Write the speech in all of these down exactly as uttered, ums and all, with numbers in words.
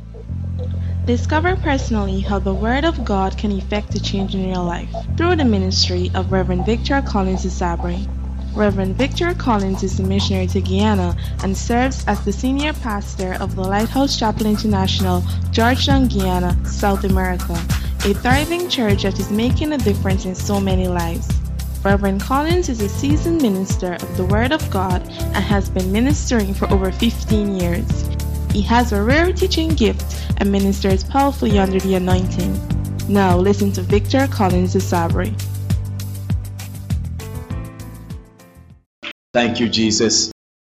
Discover personally how the Word of God can effect a change in your life through the ministry of Reverend Victor Collins Isabre. Reverend Victor Collins is a missionary to Guyana and serves as the senior pastor of the Lighthouse Chapel International, Georgetown, Guyana, South America, a thriving church that is making a difference in so many lives. Reverend Collins is a seasoned minister of the Word of God and has been ministering for over fifteen years. He has a rare teaching gift and ministers powerfully under the anointing. Now listen to Victor Collins Isabre. Thank you, Jesus.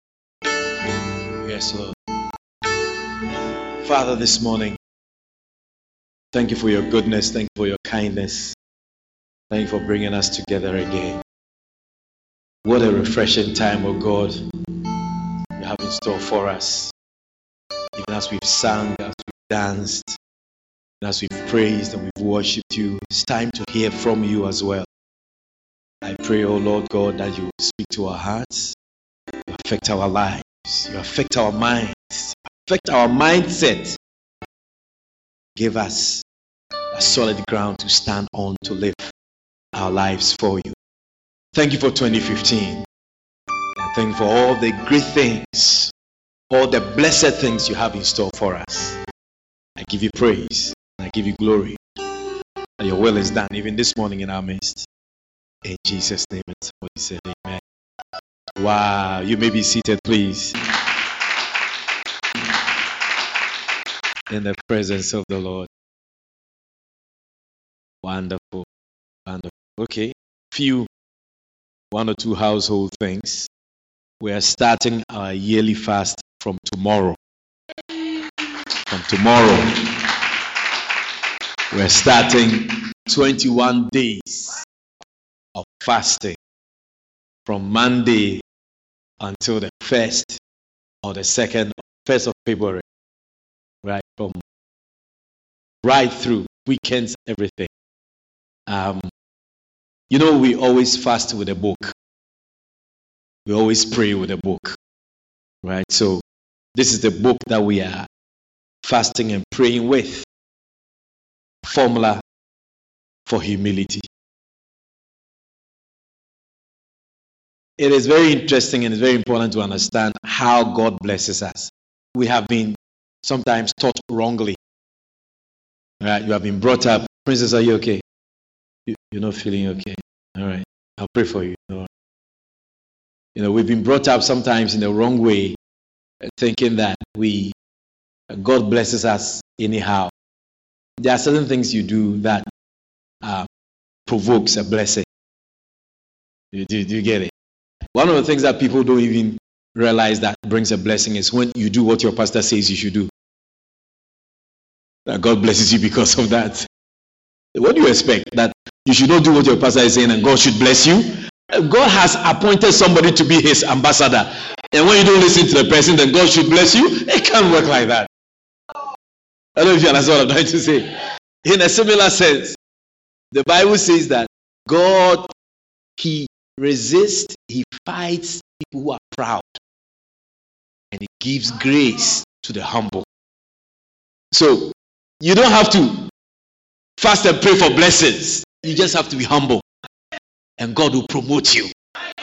Yes, Lord. Father, this morning, thank you for your goodness. Thank you for your kindness. Thank you for bringing us together again. What a refreshing time, oh God, you have in store for us. Even as we've sung, as we've danced, and as we've praised and we've worshipped you, it's time to hear from you as well. I pray, oh Lord God, that you speak to our hearts, you affect our lives, you affect our minds, affect our mindset. Give us a solid ground to stand on to live our lives for you. Thank you for twenty fifteen. And thank you for all the great things, all the blessed things you have in store for us. I give you praise and I give you glory. And your will is done even this morning in our midst. In Jesus' name, and somebody said amen. Wow, you may be seated, please. In the presence of the Lord. Wonderful, wonderful. Okay, few, one or two household things. We are starting our yearly fast from tomorrow. From tomorrow, we are starting twenty-one days of fasting from Monday until the first or the second, first of February, right? From right through weekends, everything. Um, you know, we always fast with a book. We always pray with a book, right? So this is the book that we are fasting and praying with. Formula for humility. It is very interesting and it's very important to understand how God blesses us. We have been sometimes taught wrongly. Right? You have been brought up. Princess, are you okay? You, you're not feeling okay. All right. I'll pray for you. No. You know, we've been brought up sometimes in the wrong way, thinking that we God blesses us anyhow. There are certain things you do that uh, provokes a blessing. Do, do, do you get it? One of the things that people don't even realize that brings a blessing is when you do what your pastor says you should do. That God blesses you because of that. What do you expect? That you should not do what your pastor is saying and God should bless you? God has appointed somebody to be his ambassador. And when you don't listen to the person, then God should bless you? It can't work like that. I don't know if you understand what I'm trying to say. In a similar sense, the Bible says that God, he resists, he fights people who are proud. And he gives grace to the humble. So, you don't have to fast and pray for blessings. You just have to be humble. And God will promote you.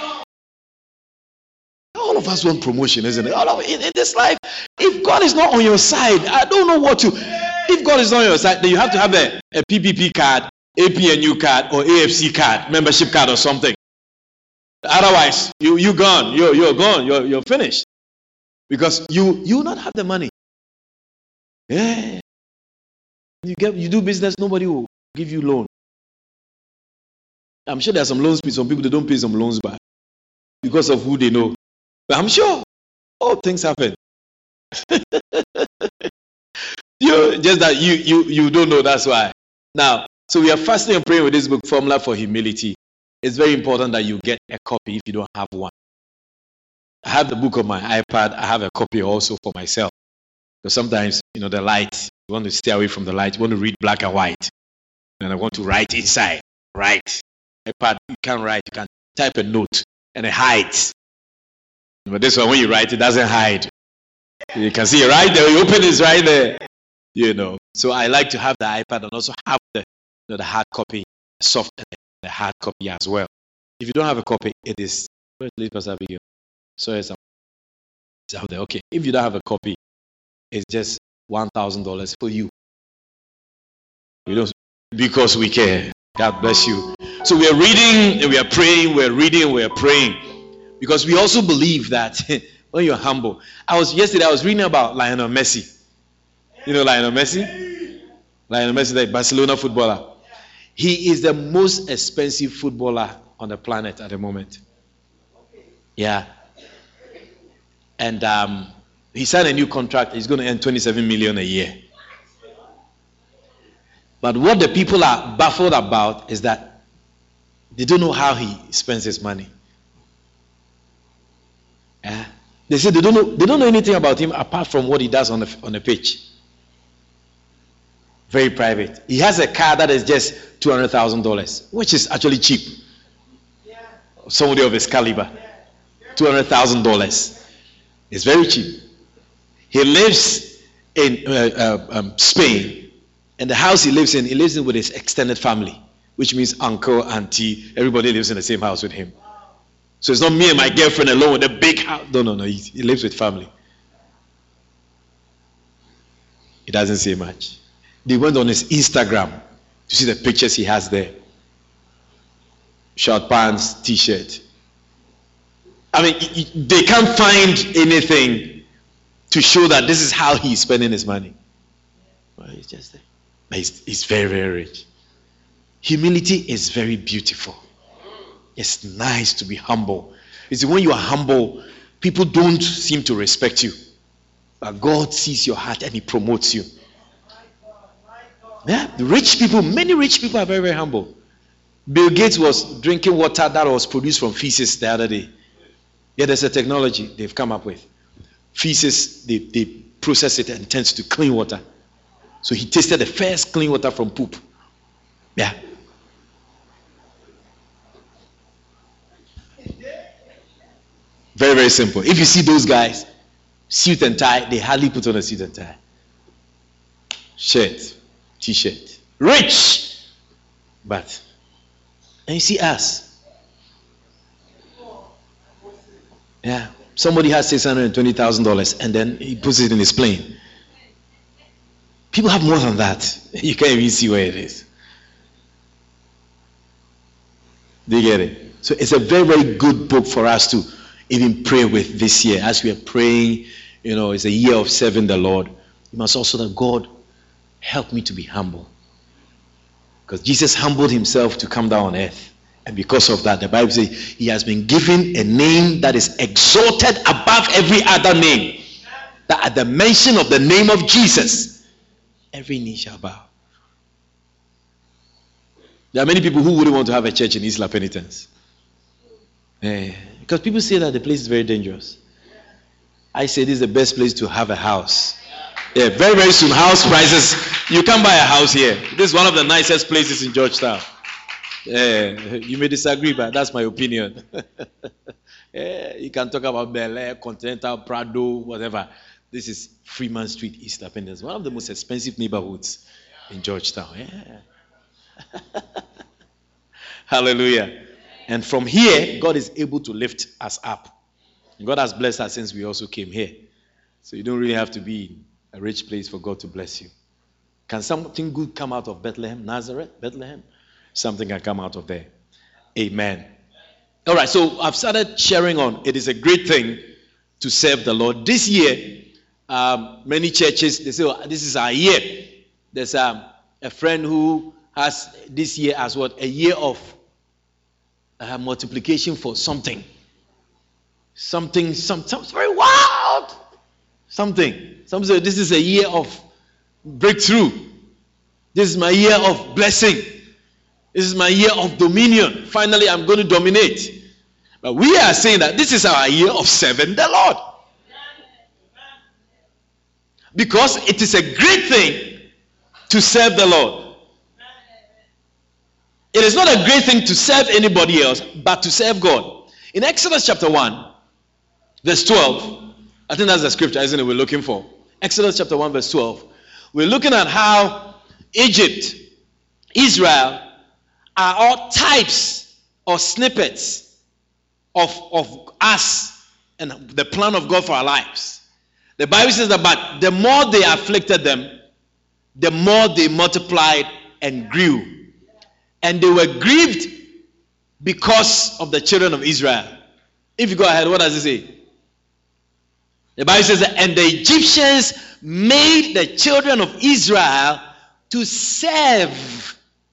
All of us want promotion, isn't it? All of in, in this life, if God is not on your side, I don't know what to. If God is not on your side, then you have to have a, a P P P card, A P N U card, or A F C card, membership card or something. Otherwise, you you gone. You're you're gone. You're you're finished. Because you you will not have the money. Yeah. You get you do business, nobody will give you loan. I'm sure there are some loans, some people they don't pay some loans back because of who they know. But I'm sure all things happen. you just that you you you don't know, that's why. Now, so we are fasting and praying with this book, Formula for Humility. It's very important that you get a copy if you don't have one. I have the book on my iPad. I have a copy also for myself. Because sometimes, you know, the light, you want to stay away from the light. You want to read black and white. And I want to write inside. Write. iPad, you can't write. You can type a note and it hides. But this one, when you write, it doesn't hide. You can see it right there. You open it, it's right there. You know, so I like to have the iPad and also have the, you know, the hard copy, soft, and the hard copy as well. If you don't have a copy, it is. Sorry, it's out there. Okay, if you don't have a copy, it's just one thousand dollars for you. We don't, because we care. God bless you. So we are reading and we are praying. We are reading and we are praying because we also believe that when you're humble. I was yesterday. I was reading about Lionel Messi. You know Lionel Messi? Lionel Messi, the Barcelona footballer. He is the most expensive footballer on the planet at the moment. Yeah. And um, he signed a new contract. He's going to earn twenty-seven million a year. But what the people are baffled about is that they don't know how he spends his money. Yeah. They say they don't know. They don't know anything about him apart from what he does on the on the pitch. Very private. He has a car that is just two hundred thousand dollars, which is actually cheap. Somebody of his caliber, two hundred thousand dollars. It's very cheap. He lives in uh, uh, um, Spain, and the house he lives in, he lives in with his extended family, which means uncle, auntie, everybody lives in the same house with him. So it's not me and my girlfriend alone with a big house. No, no, no. He, he lives with family. He doesn't say much. They went on his Instagram to see the pictures he has there. Short pants, t-shirt. I mean, they can't find anything to show that this is how he's spending his money. Well, he's just there. But he's, he's very, very rich. Humility is very beautiful. It's nice to be humble. You see, when you are humble, people don't seem to respect you. But God sees your heart and He promotes you. Yeah, the rich people, many rich people are very, very humble. Bill Gates was drinking water that was produced from feces the other day. Yeah, there's a technology they've come up with. Feces, they, they process it and it turns to clean water. So he tasted the first clean water from poop. Yeah. Very, very simple. If you see those guys, suit and tie, they hardly put on a suit and tie. Shirt, t-shirt. Rich! But, and you see us. Yeah. Somebody has six hundred twenty thousand dollars and then he puts it in his plane. People have more than that. You can't even see where it is. Do you get it? So it's a very, very good book for us to even pray with this year. As we are praying, you know, it's a year of serving the Lord. You must also that God help me to be humble. Because Jesus humbled himself to come down on earth. And because of that, the Bible says he has been given a name that is exalted above every other name. That at the mention of the name of Jesus, every knee shall bow. There are many people who wouldn't want to have a church in Isla Penitence. Eh, because people say that the place is very dangerous. I say this is the best place to have a house. Yeah, very, very soon, house prices. You can't buy a house here. This is one of the nicest places in Georgetown. Yeah, you may disagree, but that's my opinion. Yeah, you can talk about Bel Air, Continental, Prado, whatever. This is Freeman Street, East Independence, one of the most expensive neighborhoods in Georgetown. Yeah. Hallelujah. And from here, God is able to lift us up. God has blessed us since we also came here. So you don't really have to be in a rich place for God to bless you. Can something good come out of Bethlehem, Nazareth, Bethlehem? Something can come out of there. Amen. All right, so I've started sharing on it is a great thing to serve the Lord. This year, um, many churches, they say, oh, this is our year. There's um, a friend who has this year as what? A year of uh, multiplication for something. Something, some, something very wild. Something. Some say this is a year of breakthrough. This is my year of blessing. This is my year of dominion. Finally, I'm going to dominate. But we are saying that this is our year of serving the Lord. Because it is a great thing to serve the Lord. It is not a great thing to serve anybody else, but to serve God. In Exodus chapter one, verse twelve, I think that's the scripture, isn't it, we're looking for. Exodus chapter one, verse twelve. We're looking at how Egypt, Israel are all types or snippets of, of us and the plan of God for our lives. The Bible says that but the more they afflicted them, the more they multiplied and grew. And they were grieved because of the children of Israel. If you go ahead, what does it say? The Bible says that, and the Egyptians made the children of Israel to serve.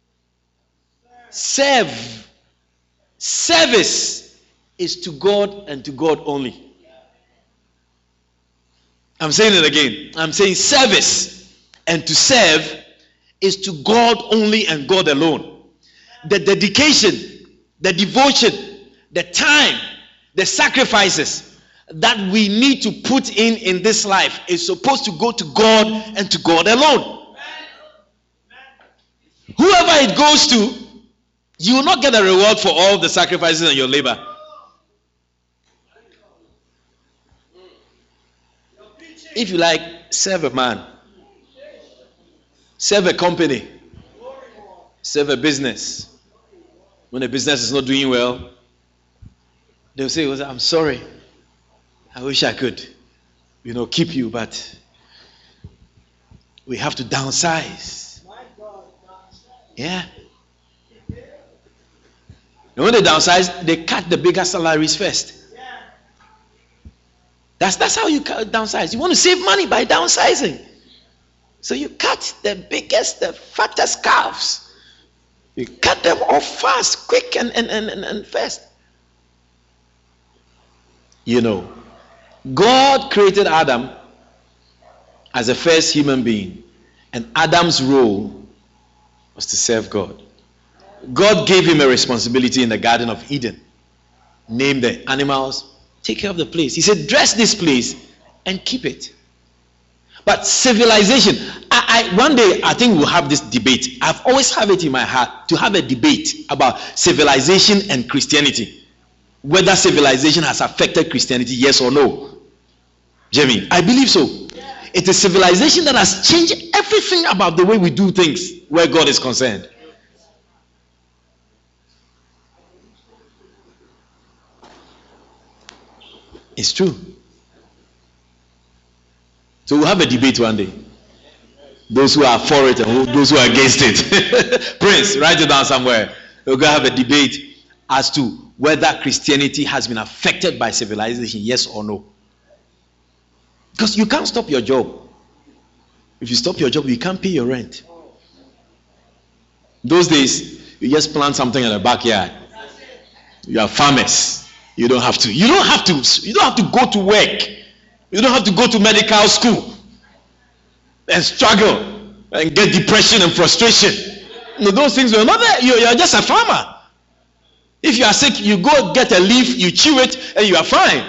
Serve. Service is to God and to God only. I'm saying it again. I'm saying service and to serve is to God only and God alone. The dedication, the devotion, the time, the sacrifices that we need to put in in this life is supposed to go to God and to God alone. Whoever it goes to, you will not get a reward for all the sacrifices and your labor. If you like, serve a man, serve a company, serve a business. When a business is not doing well, they'll say, well, I'm sorry, I wish I could, you know, keep you, but we have to downsize. Yeah. And when they downsize, they cut the bigger salaries first. That's, that's how you downsize. You want to save money by downsizing. So you cut the biggest, the fattest calves. You cut them off fast, quick and, and, and, and fast. You know, God created Adam as the first human being. And Adam's role was to serve God. God gave him a responsibility in the Garden of Eden. Name the animals. Take care of the place. He said, dress this place and keep it. But civilization, I, I one day I think we'll have this debate. I've always had it in my heart to have a debate about civilization and Christianity. Whether civilization has affected Christianity, yes or no. Jamie, I believe so. It is civilization that has changed everything about the way we do things where God is concerned. It's true. So we'll have a debate one day. Those who are for it and who, those who are against it. Prince, write it down somewhere. We're going to have a debate as to whether Christianity has been affected by civilization, yes or no. Because you can't stop your job. If you stop your job, you can't pay your rent. Those days, you just plant something in the backyard. You are farmers. You don't have to. You don't have to. You don't have to go to work. You don't have to go to medical school and struggle and get depression and frustration. You know, those things are not there. You, you are just a farmer. If you are sick, you go get a leaf, you chew it, and you are fine.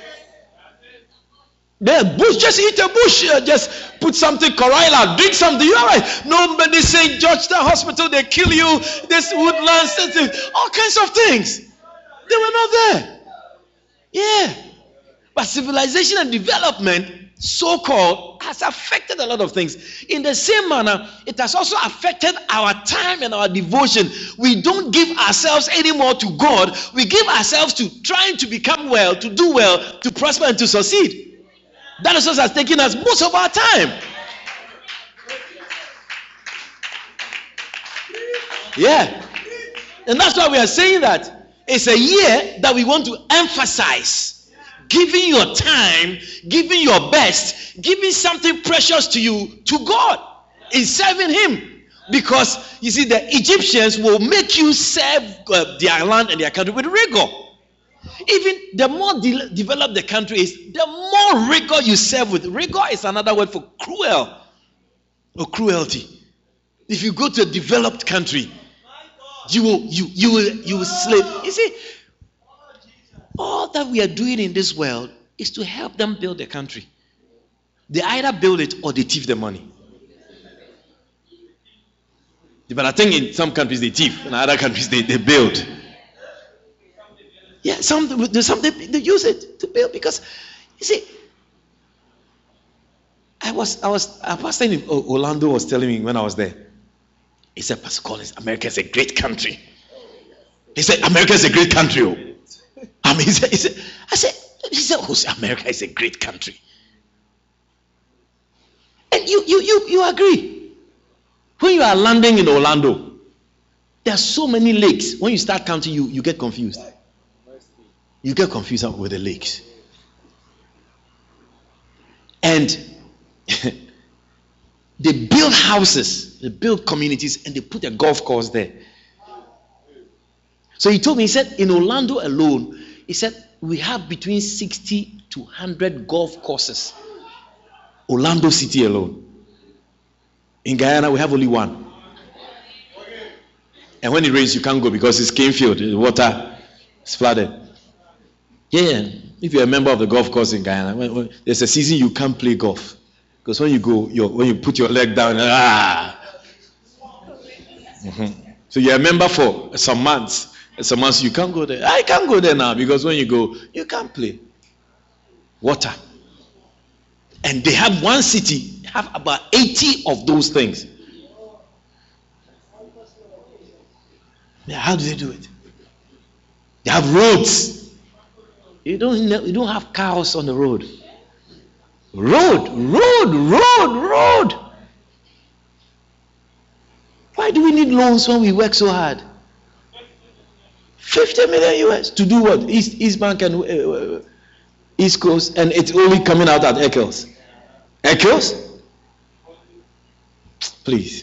Then bush, just eat a bush. Uh, just put something Corilla, drink something. You're all right. Nobody say Georgetown Hospital, they kill you. This woodlands, all kinds of things. They were not there. Yeah. But civilization and development, so-called, has affected a lot of things. In the same manner, it has also affected our time and our devotion. We don't give ourselves anymore to God. We give ourselves to trying to become well, to do well, to prosper and to succeed. That is what has taken us most of our time. Yeah. And that's why we are saying that it's a year that we want to emphasize giving your time, giving your best, giving something precious to you, to God, in serving Him. Because, you see, the Egyptians will make you serve uh, their land and their country with rigor. Even the more de- developed the country is, the more rigor you serve with. Rigor is another word for cruel or cruelty. If you go to a developed country, You will, you, you will, you will slave. You see, all that we are doing in this world is to help them build the country. They either build it or they thief the money. But I think in some countries they thief, in other countries they, they build. Yeah, some there's some they, they use it to build because you see, I was, I was, a pastor in Orlando was telling me when I was there. He said, Pastor Collins, America is a great country. He said, America is a great country. Oh. I mean, he said, he said, I said, he said, oh, America is a great country. And you, you, you, you agree. When you are landing in Orlando, there are so many lakes. When you start counting, you, you get confused. You get confused with the lakes. And they build houses, they build communities, and they put a golf course there. So he told me, he said, in Orlando alone, he said, we have between sixty to one hundred golf courses. Orlando City alone. In Guyana, we have only one. And when it rains, you can't go because it's cane field. The water is flooded. Yeah, if you're a member of the golf course in Guyana, when, when, there's a season you can't play golf. Because when you go, when you put your leg down, ah. Mm-hmm. So you're a member for some months. Some months you can't go there. I can't go there now because when you go, you can't play. Water. And they have one city, have about eighty of those things. Yeah, how do they do it? They have roads. You don't, you don't have cows on the road. Road, road, road, road. Why do we need loans when we work so hard? fifty million U S to do what? East, East Bank and uh, East Coast, and it's only coming out at Eccles. Eccles? Please.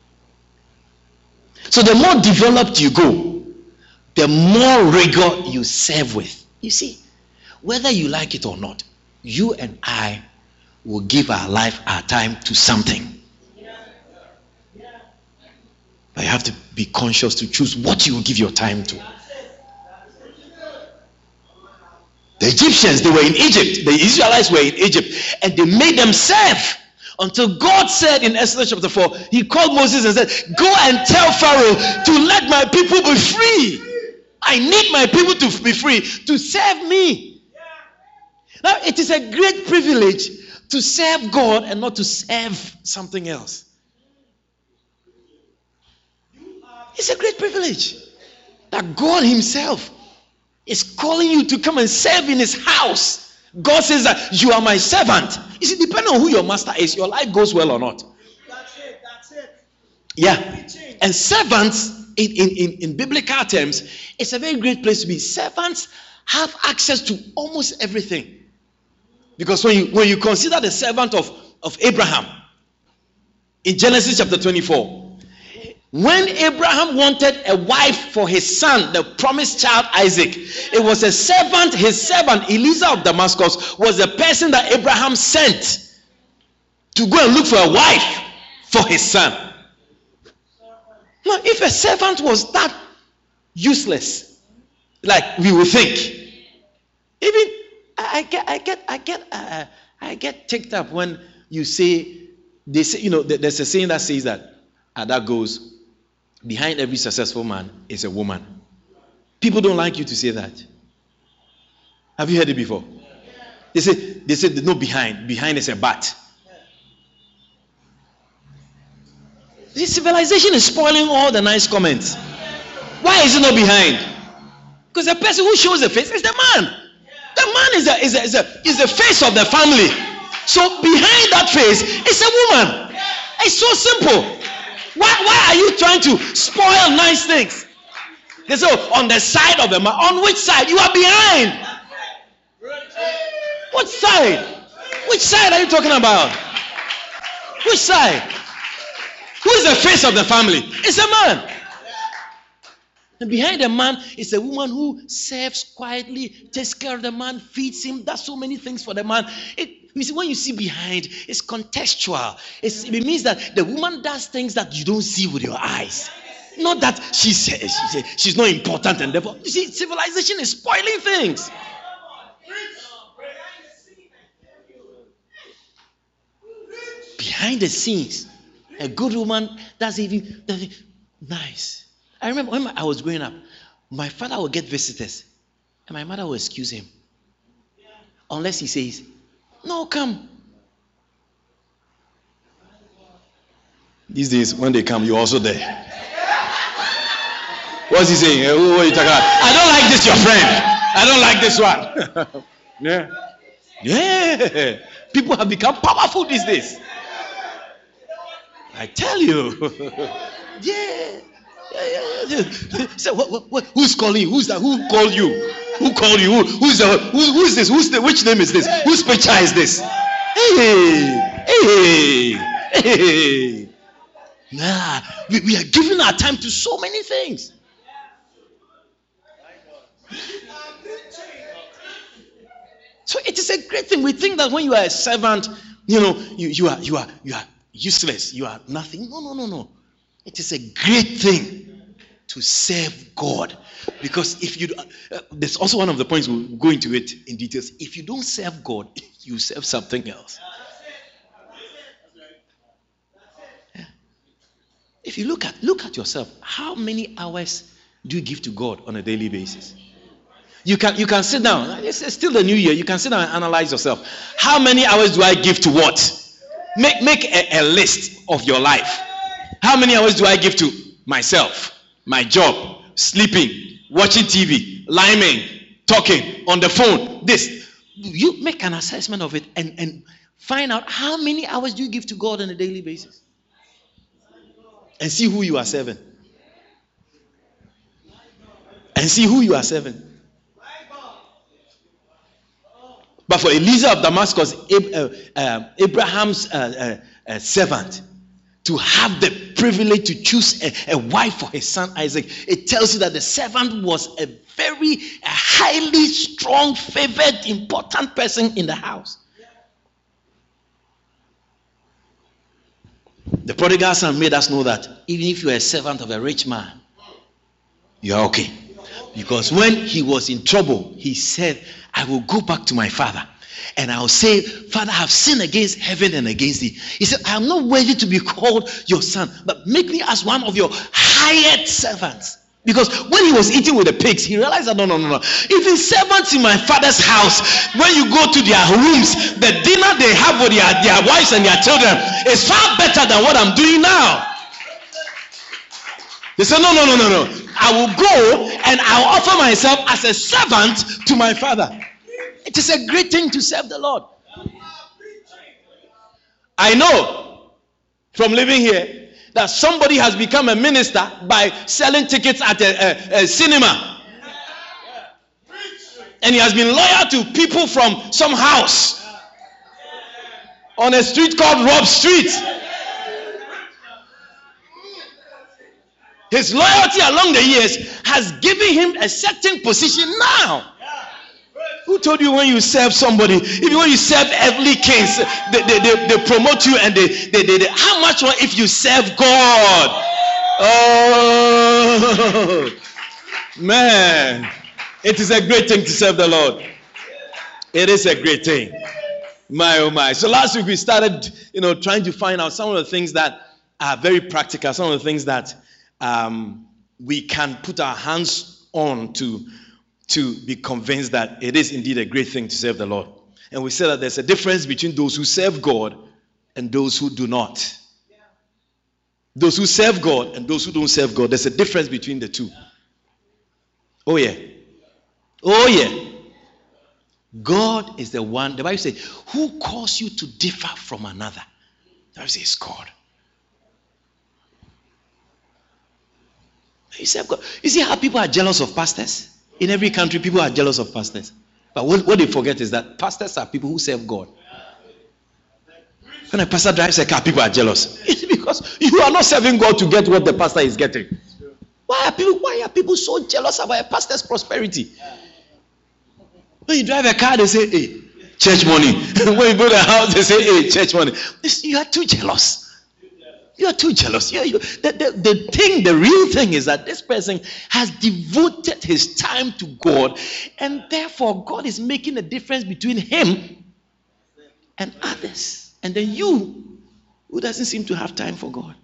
So the more developed you go, the more rigor you serve with. You see, whether you like it or not, you and I will give our life, our time to something. But you have to be conscious to choose what you will give your time to. The Egyptians, they were in Egypt. The Israelites were in Egypt. And they made them serve. Until God said in Exodus chapter four, he called Moses and said, go and tell Pharaoh to let my people be free. I need my people to be free, to serve me. Now, it is a great privilege to serve God and not to serve something else. It's a great privilege that God himself is calling you to come and serve in his house. God says that you are my servant. You see, depending on who your master is, your life goes well or not. That's it, that's it. Yeah. And servants, in, in, in, in biblical terms, it's a very great place to be. Servants have access to almost everything. Because when you when you consider the servant of, of Abraham, in Genesis chapter twenty-four, when Abraham wanted a wife for his son, the promised child Isaac, it was a servant, his servant Eliezer of Damascus was the person that Abraham sent to go and look for a wife for his son. Now, if a servant was that useless, like we would think, even I get, I get, I get, uh, I get ticked up when you say, they say, you know, there's a saying that says that, and that goes, behind every successful man is a woman. People don't like you to say that. Have you heard it before? They say, they say no behind. Behind is a bat. This civilization is spoiling all the nice comments. Why is it not behind? Because the person who shows the face is the man. The man is the, is the, is the, is the face of the family. So behind that face is a woman. It's so simple. Why, why are you trying to spoil nice things? They say, oh, on the side of the man. On which side? You are behind. What side? Which side are you talking about? Which side? Who is the face of the family? It's a man. And behind the man is a woman who serves quietly, takes care of the man, feeds him, does so many things for the man. It, you see, when you see behind, it's contextual. It's, it means that the woman does things that you don't see with your eyes. Not that she's, she's, she's not important and therefore. You see, civilization is spoiling things. Behind the scenes, a good woman does even does it nice. I remember when I was growing up, my father would get visitors, and my mother would excuse him. Unless he says, no, come. These days, when they come, you're also there. What's he saying? Uh, What are you talking about? I don't like this, your friend. I don't like this one. Yeah. Yeah. People have become powerful these days. I tell you. Yeah. Yeah, yeah, yeah. So, what, what, what, who's calling you? Who's that? Who called you? Who called you? Who, who's the? Who, who's this? Who's the? Which name is this? Whose picture is this? Hey, hey, hey. Nah, we, we are giving our time to so many things. So it is a great thing. We think that when you are a servant, you know, you, you are you are you are useless. You are nothing. No, no, no, no. It is a great thing to serve God, because if you, uh, there's also one of the points, we'll go into it in details. If you don't serve God, you serve something else. Yeah. If you look at look at yourself, how many hours do you give to God on a daily basis? You can you can sit down. It's still the new year. You can sit down and analyze yourself. How many hours do I give to what? Make make a, a list of your life. How many hours do I give to myself, my job, sleeping, watching T V, liming, talking on the phone? This. You make an assessment of it and, and find out how many hours do you give to God on a daily basis. And see who you are serving. And see who you are serving. But for Eliezer of Damascus, Abraham's uh, uh, uh, servant, to have the privilege to choose a, a wife for his son Isaac, it tells you that the servant was a very a highly strong, favored, important person in the house. The prodigal son made us know that even if you are a servant of a rich man, you are okay. Because when he was in trouble, he said, I will go back to my father and I'll say, Father, I have sinned against heaven and against thee. He said, I am not worthy to be called your son, but make me as one of your hired servants. Because when he was eating with the pigs, he realized that no, no, no, no. Even servants in my father's house, when you go to their rooms, the dinner they have with their, their wives and their children is far better than what I'm doing now. They said, no, no, no, no, no. I will go and I'll offer myself as a servant to my father. It is a great thing to serve the Lord. I know from living here that somebody has become a minister by selling tickets at a, a, a cinema. And he has been loyal to people from some house on a street called Rob Street. His loyalty along the years has given him a certain position now. Who told you when you serve somebody, even when you serve earthly kings, they, they, they, they promote you and they, they, they, they how much more if you serve God? Oh, man. It is a great thing to serve the Lord. It is a great thing. My, oh my. So last week we started, you know, trying to find out some of the things that are very practical, some of the things that Um, we can put our hands on to, to be convinced that it is indeed a great thing to serve the Lord. And we said that there's a difference between those who serve God and those who do not. Those who serve God and those who don't serve God, there's a difference between the two. Oh yeah. Oh yeah. God is the one, the Bible says, who calls you to differ from another? The Bible says God. You serve God. You see how people are jealous of pastors? In every country, people are jealous of pastors. But what, what they forget is that pastors are people who serve God. When a pastor drives a car, people are jealous. It's because you are not serving God to get what the pastor is getting. Why are people, why are people so jealous about a pastor's prosperity? When you drive a car, they say, hey, church money. When you build a house, they say, hey, church money. You are too jealous. You are too jealous. You, you, the, the, the thing, the real thing is that this person has devoted his time to God, and therefore God is making a difference between him and others. And then you, who doesn't seem to have time for God.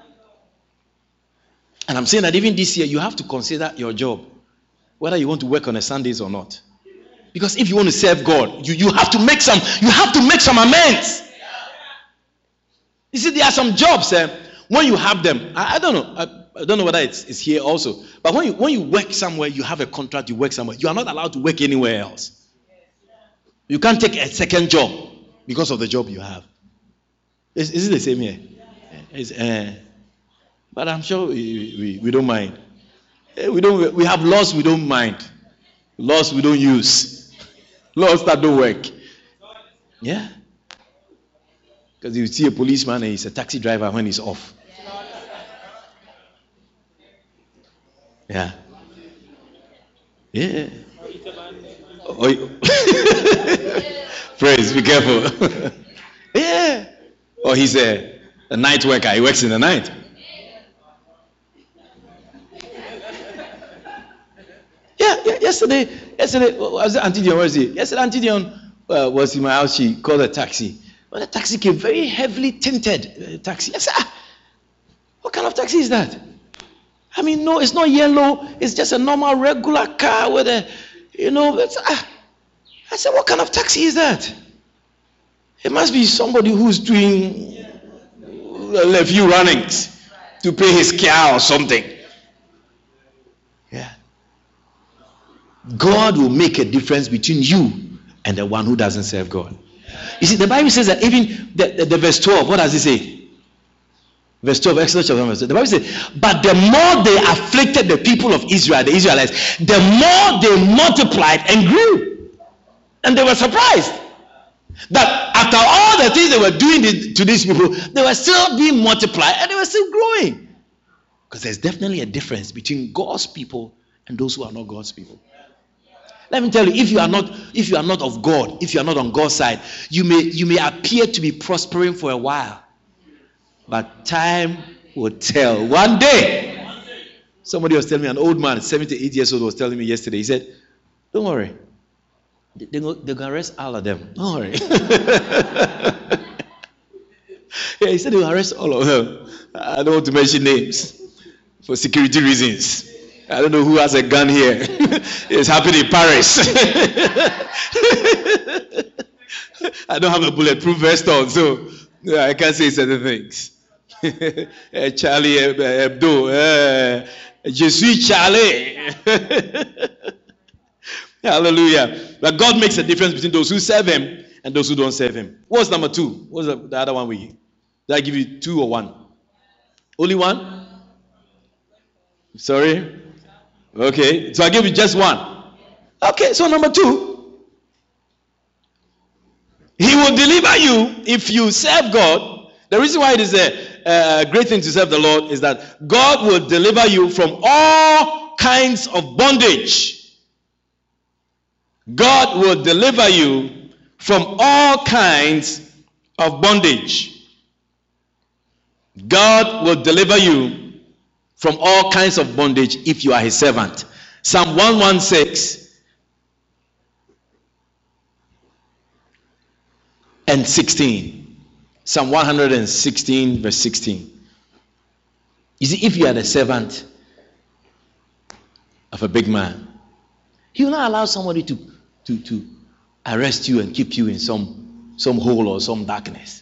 And I'm saying that even this year, you have to consider your job, whether you want to work on a Sundays or not. Because if you want to serve God, you, you have to make some, you have to make some amends. You see, there are some jobs, eh, when you have them, I, I don't know. I, I don't know whether it's, it's here also. But when you when you work somewhere, you have a contract, you work somewhere, you are not allowed to work anywhere else. You can't take a second job because of the job you have. Is, is it the same here? It's, uh, but I'm sure we, we, we don't mind. We don't. We have laws we don't mind. Laws we don't use. Laws that don't work. Yeah. Because you see a policeman and he's a taxi driver when he's off. Yeah. Yeah. Oh, praise, be careful. Yeah. Or he's a, a night worker. He works in the night. Yeah, yeah. Yesterday, yesterday, was it Auntie Dion? Where is he? Yesterday, Auntie Dion uh, was in my house. She called a taxi. But the taxi came very heavily tinted. Uh, taxi. I said, ah, what kind of taxi is that? I mean, no, it's not yellow. It's just a normal, regular car with a, you know. It's, ah. I said, what kind of taxi is that? It must be somebody who's doing a few runnings to pay his car or something. Yeah. God will make a difference between you and the one who doesn't serve God. You see, the Bible says that even the, the, the verse twelve, what does it say? Verse twelve, Exodus chapter one, verse twelve. The Bible says, but the more they afflicted the people of Israel, the Israelites, the more they multiplied and grew. And they were surprised that after all the things they were doing to these people, they were still being multiplied and they were still growing. Because there's definitely a difference between God's people and those who are not God's people. Let me tell you, if you are not, if you are not of God, if you are not on God's side, you may you may appear to be prospering for a while, but time will tell. One day, somebody was telling me, an old man, seventy-eight years old, was telling me yesterday. He said, "Don't worry, they they go, they're gonna arrest all of them. Don't worry." Yeah, he said they will arrest all of them. I don't want to mention names for security reasons. I don't know who has a gun here. It's happening in Paris. I don't have a bulletproof vest on, so yeah, I can't say certain things. Charlie Hebdo. Uh, Je suis Charlie. Hallelujah. But God makes a difference between those who serve Him and those who don't serve Him. What's number two? What's the, the other one we? Did I give you two or one? Only one? Sorry? Okay, so I give you just one. Okay, so number two, He will deliver you if you serve God. The reason why it is a, a great thing to serve the Lord is that God will deliver you from all kinds of bondage. God will deliver you from all kinds of bondage. God will deliver you from all kinds of bondage if you are His servant. Psalm one sixteen and sixteen. Psalm one sixteen verse sixteen. You see, if you are the servant of a big man, He will not allow somebody to, to, to arrest you and keep you in some, some hole or some darkness.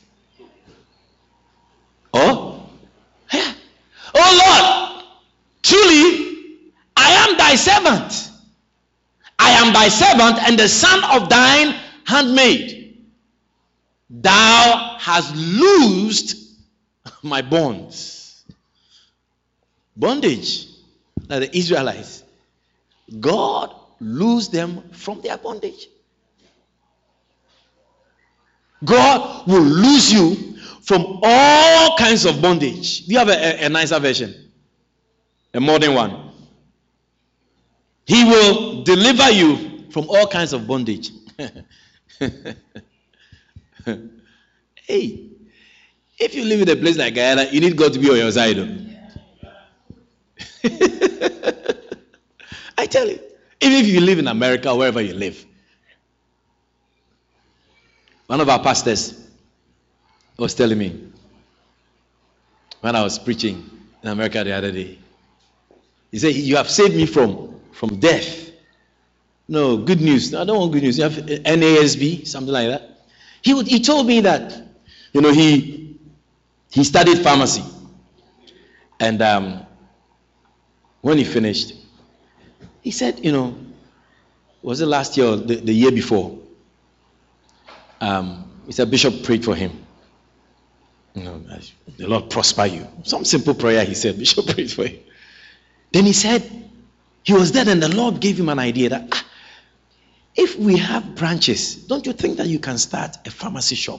Oh? Yeah. Oh Lord! Truly, I am thy servant. I am thy servant and the son of thine handmaid. Thou hast loosed my bonds. Bondage. Like the Israelites. God loosed them from their bondage. God will loose you from all kinds of bondage. Do you have a, a, a nicer version? A modern one. He will deliver you from all kinds of bondage. Hey, if you live in a place like Guyana, you need God to be on your side. I tell you, even if you live in America, wherever you live. One of our pastors was telling me when I was preaching in America the other day. He said, you have saved me from, from death. No, good news. No, I don't want good news. You have N A S B, something like that. He would, he told me that, you know, he he studied pharmacy. And um, when he finished, he said, you know, was it last year or the, the year before? Um, he said, Bishop prayed for him. You know, the Lord prosper you. Some simple prayer he said, Bishop prayed for him. Then he said, he was dead and the Lord gave him an idea that, ah, if we have branches, don't you think that you can start a pharmacy shop?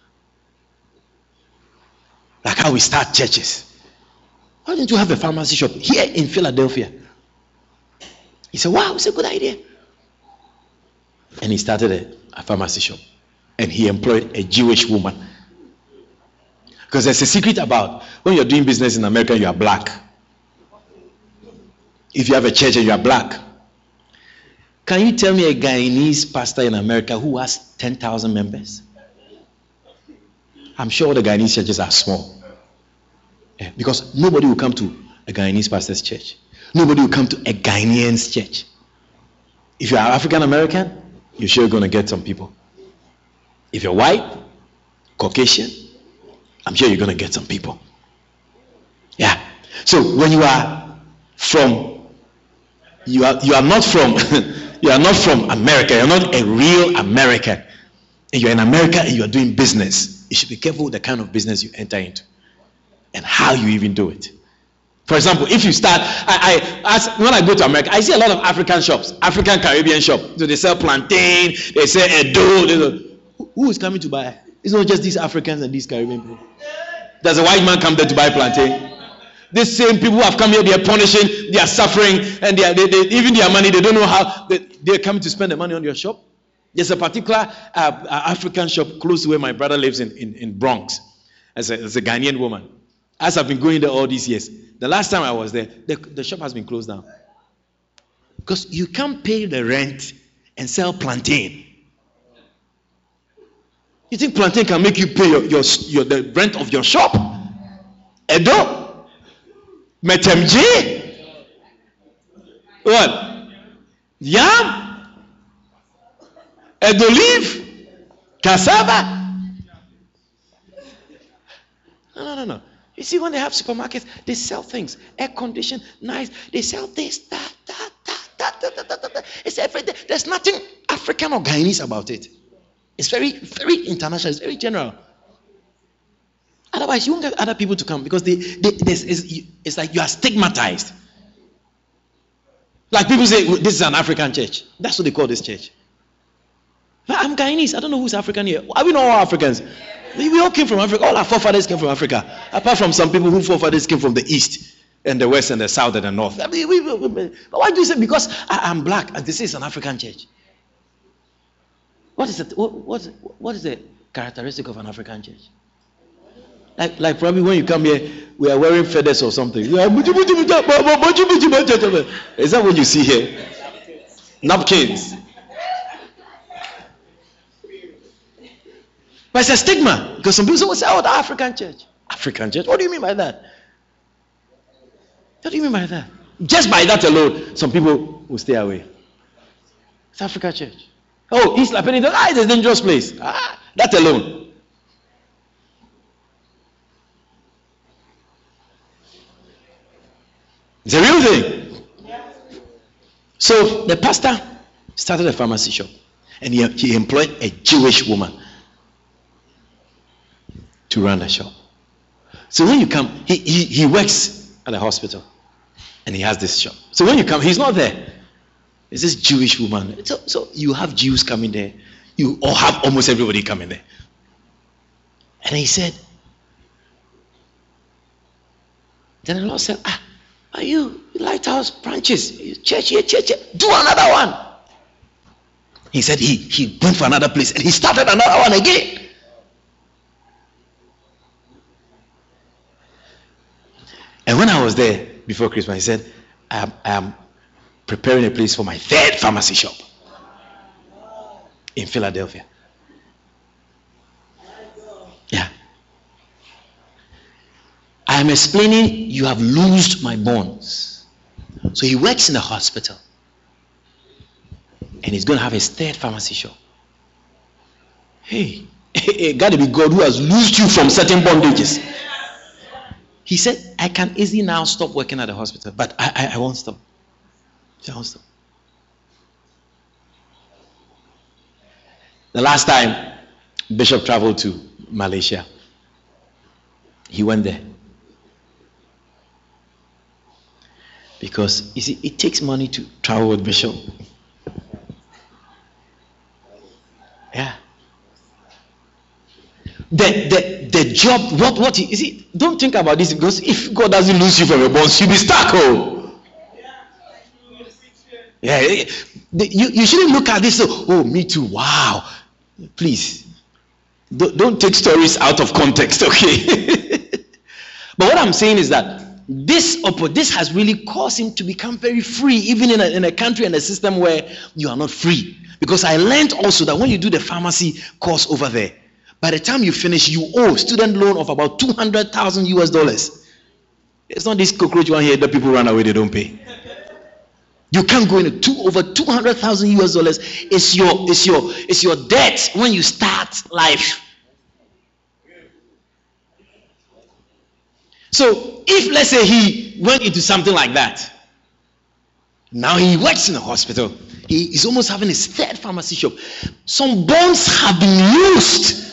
Like how we start churches. Why don't you have a pharmacy shop here in Philadelphia? He said, wow, it's a good idea. And he started a, a pharmacy shop. And he employed a Jewish woman. Because there's a secret about when you're doing business in America, you are black. If you have a church and you are black. Can you tell me a Guyanese pastor in America who has ten thousand members? I'm sure the Guyanese churches are small. Yeah, because nobody will come to a Guyanese pastor's church. Nobody will come to a Ghanaian's church. If you are African American, you're sure going to get some people. If you're white, Caucasian, I'm sure you're going to get some people. Yeah. So when you are from, you are you are not from, you are not from America. You're not a real American. And you're in America and you are doing business. You should be careful with the kind of business you enter into and how you even do it. For example, if you start, I, I as, when I go to America, I see a lot of African shops, African Caribbean shops. So they sell plantain, they sell edo. They sell, who is coming to buy? It's not just these Africans and these Caribbean people. Does a white man come there to buy plantain? These same people who have come here, they are punishing, they are suffering, and they are, they, they, even their money, they don't know how they, they are coming to spend the money on your shop. There's a particular uh, African shop close to where my brother lives in, in, in Bronx. As a, as a Ghanaian woman. As I've been going there all these years, the last time I was there, the, the shop has been closed down. Because you can't pay the rent and sell plantain. You think plantain can make you pay your, your, your the rent of your shop? Edo? Metemje? What? Yam? Edo leaf? Cassava? No, no, no, no. You see, when they have supermarkets, they sell things. Air conditioned, nice. They sell this, that, that, that, that, that, that, that, that. It's everything. There's nothing African or Guyanese about it. It's very, very international. It's very general. Otherwise, you won't get other people to come because they, they, this is, it's like you are stigmatized. Like people say, this is an African church. That's what they call this church. But I'm Guyanese. I don't know who's African here. Are we not all Africans? We all came from Africa. All our forefathers came from Africa. Apart from some people whose forefathers came from the east and the west and the south and the north. I mean, we, we, we, but why do you say? Because I, I'm black and this is an African church. What is it? What, what, what is the characteristic of an African church? Like, like probably when you come here, we are wearing feathers or something. Is that what you see here? Napkins. But it's a stigma because some people say, oh, the African church. African church? What do you mean by that? What do you mean by that? Just by that alone, some people will stay away. It's African church. Oh, East Lapini, ah, it's a dangerous place. Ah, that alone. It's a real thing. So the pastor started a pharmacy shop and he, he employed a Jewish woman to run the shop. So when you come, he, he, he works at a hospital and he has this shop. So when you come, he's not there. It's this Jewish woman. So, so you have Jews coming there. You all have almost everybody coming there. And he said, then the Lord said, ah, are you Lighthouse branches? Church here, church here. Do another one. He said he, he went for another place and he started another one again. And when I was there before Christmas, he said, I am, I am preparing a place for my third pharmacy shop in Philadelphia. Yeah. I am explaining you have loosed my bonds. So he works in a hospital. And he's going to have his third pharmacy shop. Hey, it got to be God who has loosed you from certain bondages. He said, I can easily now stop working at the hospital, but I, I, I won't stop. I won't stop. The last time Bishop traveled to Malaysia, he went there. Because, you see, it takes money to travel with Bishop. Yeah. The, the, the job, what, what, you see, don't think about this, because if God doesn't lose you from your bones, you'll be stuck. Oh. Yeah. The, you, you shouldn't look at this, oh, me too, wow. Please. Don't, don't take stories out of context, okay? But what I'm saying is that This this has really caused him to become very free, even in a, in a country and a system where you are not free. Because I learned also that when you do the pharmacy course over there, by the time you finish, you owe student loan of about two hundred thousand U S dollars. It's not this cockroach one here that people run away, they don't pay. You can't go into two, over two hundred thousand U S dollars. It's your, it's your, it's your debt when you start life. So, if let's say he went into something like that, now he works in a hospital, he is almost having his third pharmacy shop. Some bonds have been used.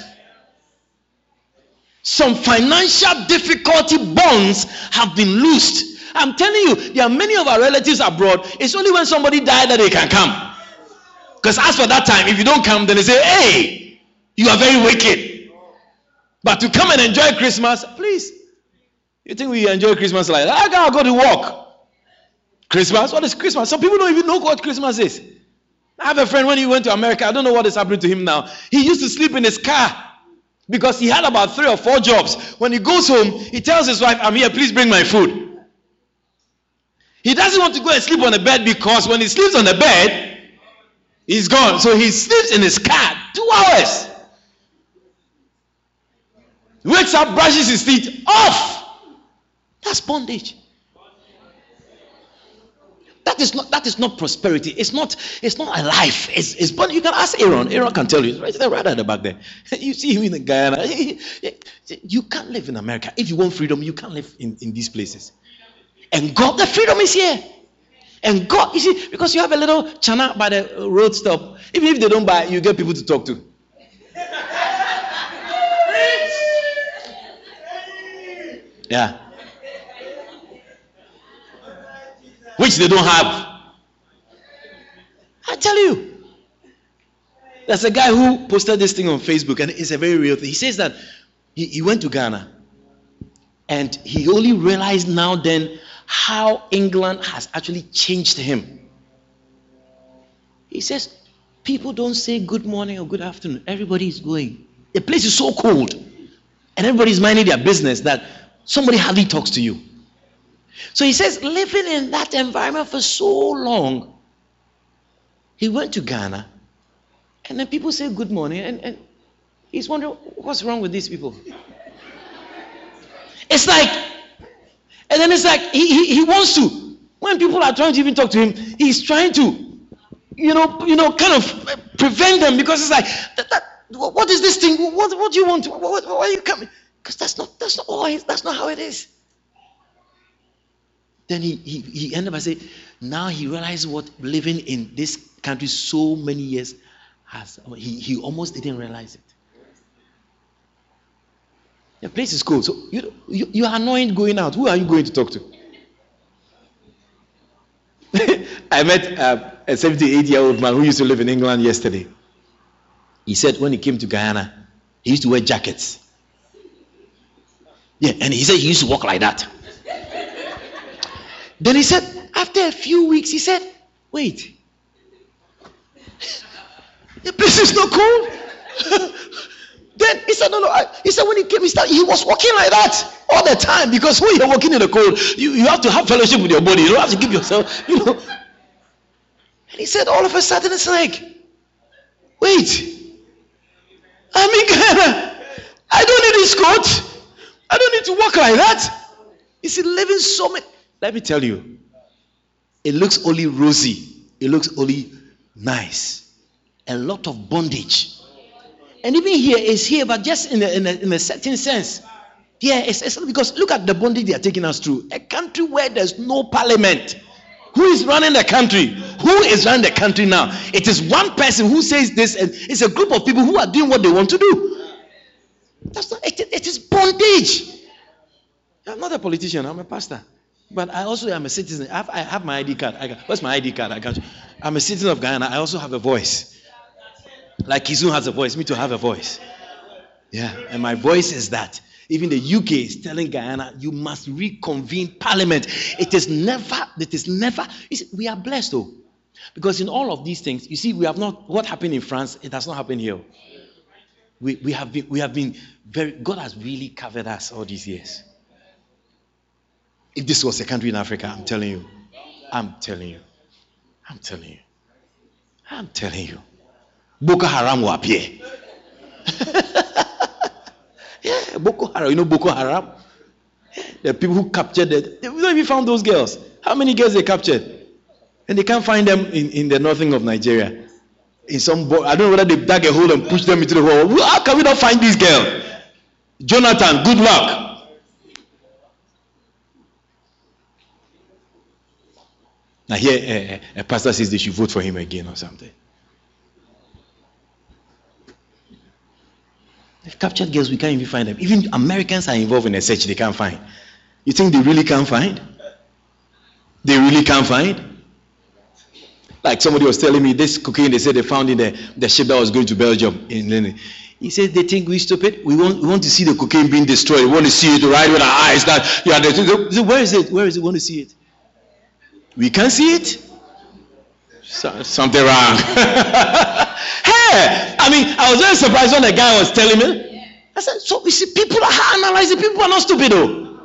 Some financial difficulty bonds have been loosed. I'm telling you, there are many of our relatives abroad. It's only when somebody died that they can come. Because as for that time, if you don't come, then they say, hey, you are very wicked. But to come and enjoy Christmas, please. You think we enjoy Christmas like that? I gotta go to work. Christmas? What is Christmas? Some people don't even know what Christmas is. I have a friend, when he went to America, I don't know what is happening to him now. He used to sleep in his car because he had about three or four jobs. When he goes home, he tells his wife, I'm here, please bring my food. He doesn't want to go and sleep on the bed because when he sleeps on the bed, he's gone. So he sleeps in his car two hours. Wakes up, brushes his teeth, off. That's bondage. That is not that is not prosperity. It's not it's not a life. It's it's bondage. You can ask Aaron. Aaron can tell you. Right there, right at the back there. You see him in Guyana. You can't live in America. If you want freedom, you can't live in, in these places. And God, the freedom is here. And God, you see, because you have a little chana by the road stop. Even if they don't buy, you get people to talk to. Yeah. Which they don't have. I tell you. There's a guy who posted this thing on Facebook, and it's a very real thing. He says that he, he went to Ghana, and he only realized now then how England has actually changed him. He says, people don't say good morning or good afternoon. Everybody is going. The place is so cold, and everybody's minding their business that somebody hardly talks to you. So he says, living in that environment for so long, he went to Ghana, and then people say good morning, and, and he's wondering, what's wrong with these people? It's like, and then it's like, he, he, he wants to, when people are trying to even talk to him, he's trying to, you know, you know, kind of prevent them, because it's like, that, that, what is this thing? What, what do you want? What, why are you coming? Because that's not, that's not always, that's not how it is. Then he, he, he ended up by saying, now he realized what living in this country so many years has, he, he almost didn't realize it. The place is cool. So you, you, you are annoying going out. Who are you going to talk to? I met uh, a seventy-eight-year-old man who used to live in England yesterday. He said when he came to Guyana, he used to wear jackets. Yeah, and he said he used to walk like that. Then he said, after a few weeks, he said, wait, the place is not cold. Then he said, no, no. I, he said when he came, he started, he was walking like that all the time, because when you're walking in the cold, you, you have to have fellowship with your body. You don't have to give yourself, you know. And he said, all of a sudden, it's like, wait, I'm in Ghana. I don't need this coat. I don't need to walk like that. You see, living so many. Let me tell you, it looks only rosy. It looks only nice. A lot of bondage. And even here is here, but just in a, in a, in a certain sense. Yeah, it's, it's because look at the bondage they are taking us through. A country where there's no parliament. Who is running the country? Who is running the country now? It is one person who says this, and it's a group of people who are doing what they want to do. That's not, it, it is bondage. I'm not a politician, I'm a pastor. But I also am a citizen. I have, I have my I D card. I got, what's my I D card? I got, I'm a citizen of Guyana. I also have a voice. Like Kizun has a voice, me to have a voice. Yeah, and my voice is that. Even the U K is telling Guyana, you must reconvene parliament. It is never, it is never, see, we are blessed though. Because in all of these things, you see, we have not, what happened in France, it has not happened here. We, we have been, we have been very, God has really covered us all these years. If this was a country in Africa, I'm telling you, I'm telling you, I'm telling you, I'm telling you, Boko Haram will appear. Yeah, Boko Haram, you know Boko Haram? The people who captured it, they don't even found those girls. How many girls they captured? And they can't find them in, in the northern of Nigeria. In some, bo- I don't know whether they dug a hole and pushed them into the hole. How can we not find this girl? Jonathan, good luck. Now here, a, a pastor says they should vote for him again or something. They've captured girls, we can't even find them. Even Americans are involved in a search they can't find. You think they really can't find? They really can't find? Like somebody was telling me this cocaine they said they found in the, the ship that was going to Belgium. In, he said they think we're stupid. We want, we want to see the cocaine being destroyed. We want to see it right with our eyes. That yeah, they, where is it? Where is it? We want to see it. We can't see it? So, something wrong. Hey, I mean, I was very surprised when the guy was telling me. I said, so you see, people are analyzing, people are not stupid though.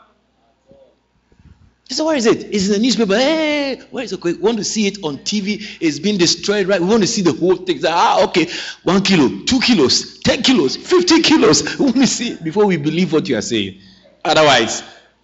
He said, where is it? It's in the newspaper. Hey, where is it? We want to see it on T V. It's been destroyed, right? We want to see the whole thing. Ah, okay. One kilo, two kilos, ten kilos, fifty kilos. We want to see it before we believe what you are saying. Otherwise,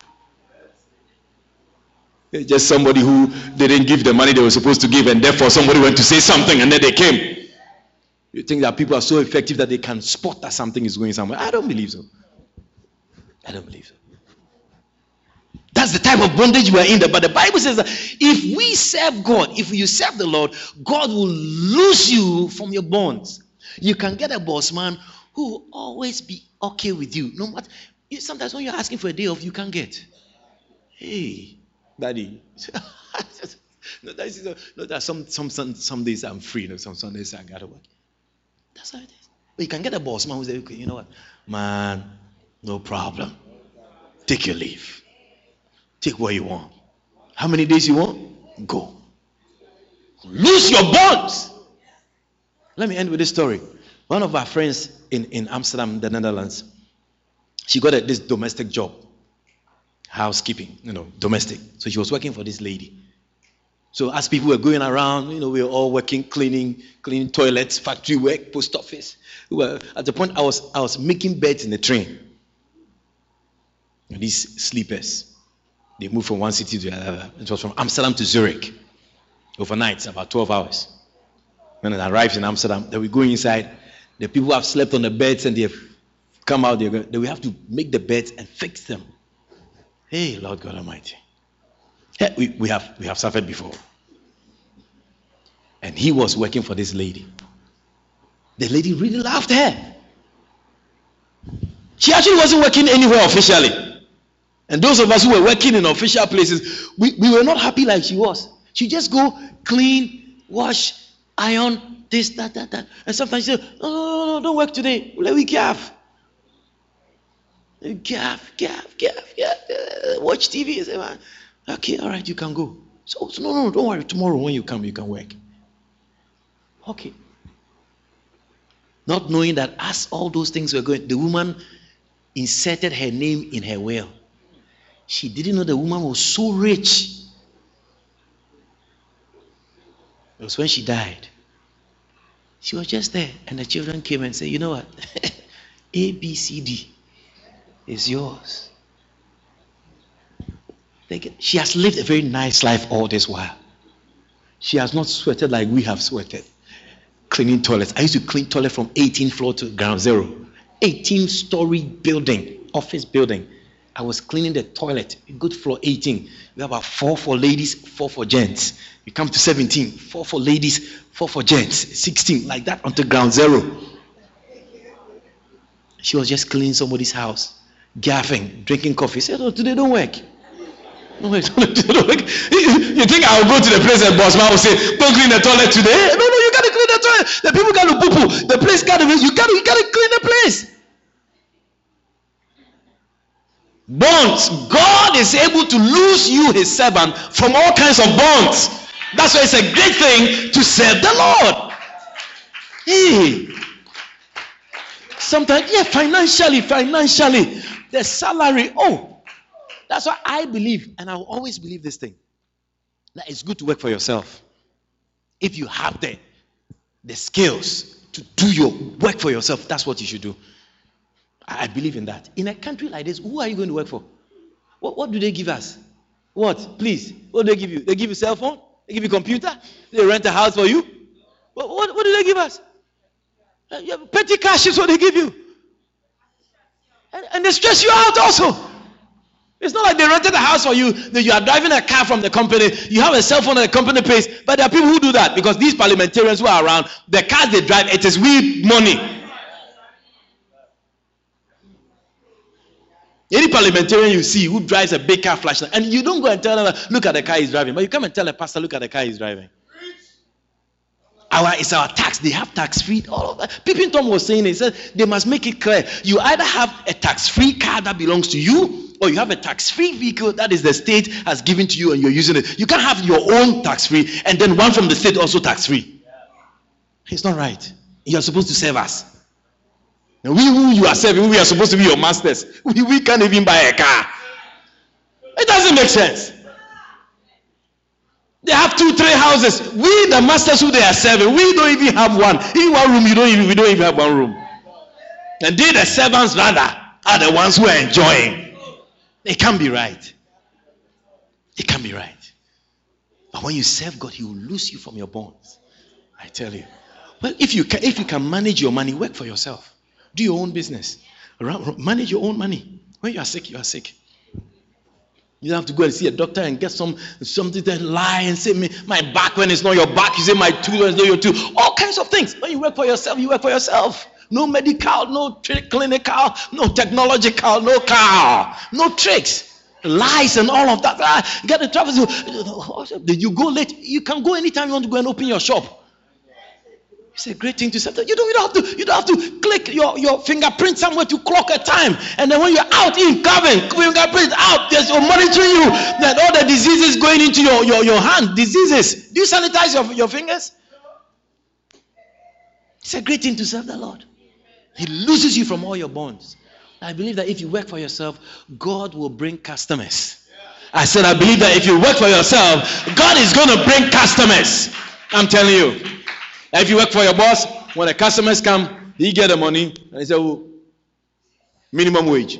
it's just somebody who didn't give the money they were supposed to give, and therefore somebody went to say something and then they came. You think that people are so effective that they can spot that something is going somewhere? I don't believe so. I don't believe so. That's the type of bondage we are in there. But the Bible says that if we serve God, if you serve the Lord, God will loose you from your bonds. You can get a boss man who will always be okay with you. No matter, sometimes when you're asking for a day off, you can't get. Hey, daddy. no, that's, no, that some, some, some, some days I'm free. No, some Sundays I gotta work. That's how it is. But you can get a boss man who says, okay, you know what, man, no problem. Take your leave. Take what you want. How many days you want? Go. Lose your bonds. Let me end with this story. One of our friends in, in Amsterdam, the Netherlands, she got a, this domestic job. Housekeeping, you know, domestic. So she was working for this lady. So as people were going around, you know, we were all working, cleaning, cleaning toilets, factory work, post office. We were, at the point I was I was making beds in the train. And these sleepers, they moved from one city to another. It was from Amsterdam to Zurich. Overnight, about twelve hours. When it arrives in Amsterdam, then we go inside. The people have slept on the beds and they have come out. They we have to make the beds and fix them. Hey, Lord God Almighty. Yeah, we, we have we have suffered before. And he was working for this lady. The lady really loved her. She actually wasn't working anywhere officially. And those of us who were working in official places, we, we were not happy like she was. She just go clean, wash, iron, this, that, that, that. And sometimes she said, no, no, no, no, don't work today. Let me gaff. Gaff, gaff, gaff, gaff. Watch T V. Say, man, okay, all right, you can go. So, so no, no, don't worry. Tomorrow when you come, you can work. Okay. Not knowing that as all those things were going, the woman inserted her name in her will. She didn't know the woman was so rich. It was when she died. She was just there, and the children came and said, you know what? A, B, C, D is yours. Get, she has lived a very nice life all this while. She has not sweated like we have sweated. Cleaning toilets. I used to clean toilet from eighteenth floor to ground zero. eighteen story building. office building. I was cleaning the toilet. Good floor eighteen. We have about four for ladies, four for gents. You come to seventeen, four for ladies, four for gents. sixteen, like that until ground zero. She was just cleaning somebody's house, gaffing, drinking coffee. She said, oh, today don't work. Don't work. Don't work. You think I'll go to the place and boss man will say, don't clean the toilet today? No, no, you gotta clean the toilet. The people gotta poo poo. The place gotta be, you gotta, you gotta clean the place. Bonds. God is able to loose you, his servant, from all kinds of bonds. That's why it's a great thing to serve the Lord. Hey. Sometimes, yeah, financially, financially, the salary. Oh, that's why I believe, and I will always believe this thing, that it's good to work for yourself. If you have the, the skills to do your work for yourself, that's what you should do. I believe in that. In a country like this, who are you going to work for? What, what do they give us? What? Please. What do they give you? They give you cell phone? They give you computer? They rent a house for you? What, what, what do they give us? Uh, yeah, petty cash is what they give you. And, and they stress you out also. It's not like they rented a house for you, that you are driving a car from the company, you have a cell phone and the company pays. But there are people who do that because these parliamentarians who are around, the cars they drive, it is we money. Any parliamentarian you see who drives a big car flashing, and you don't go and tell them, look at the car he's driving, but you come and tell the pastor, look at the car he's driving. Our, it's our tax. They have tax-free. All of that. Pippin Tom was saying, he said, they must make it clear. You either have a tax-free car that belongs to you, or you have a tax-free vehicle that is the state has given to you and you're using it. You can't have your own tax-free and then one from the state also tax-free. It's not right. You're supposed to serve us. And we who you are serving, we are supposed to be your masters. We, we can't even buy a car. It doesn't make sense. They have two, three houses. We, the masters who they are serving, we don't even have one. In one room, you don't even, we don't even have one room. And they, the servants, rather, are the ones who are enjoying. It can't be right. It can't be right. But when you serve God, He will loose you from your bonds. I tell you. Well, if you can, if you can manage your money, work for yourself. Do your own business. Manage your own money. When you are sick, you are sick. You don't have to go and see a doctor and get some something that lie and say, me my back when it's not your back. You say my tooth when it's not your tooth. All kinds of things. When you work for yourself, you work for yourself. No medical, no clinical, no technological, no car, no tricks, lies and all of that. Ah, get the travel. Did you go late? You can go anytime you want to go and open your shop. It's a great thing to say. You don't, you don't have to. You don't have to click your, your fingerprint somewhere to clock a time, and then when you're out in Calvin, fingerprint out, there's monitoring you that all the diseases going into your, your, your hand. Diseases. Do you sanitize your, your fingers? It's a great thing to serve the Lord. He loses you from all your bonds. I believe that if you work for yourself, God will bring customers. I said, I believe that if you work for yourself, God is going to bring customers. I'm telling you. If you work for your boss, when the customers come, he get the money and he say, oh, minimum wage.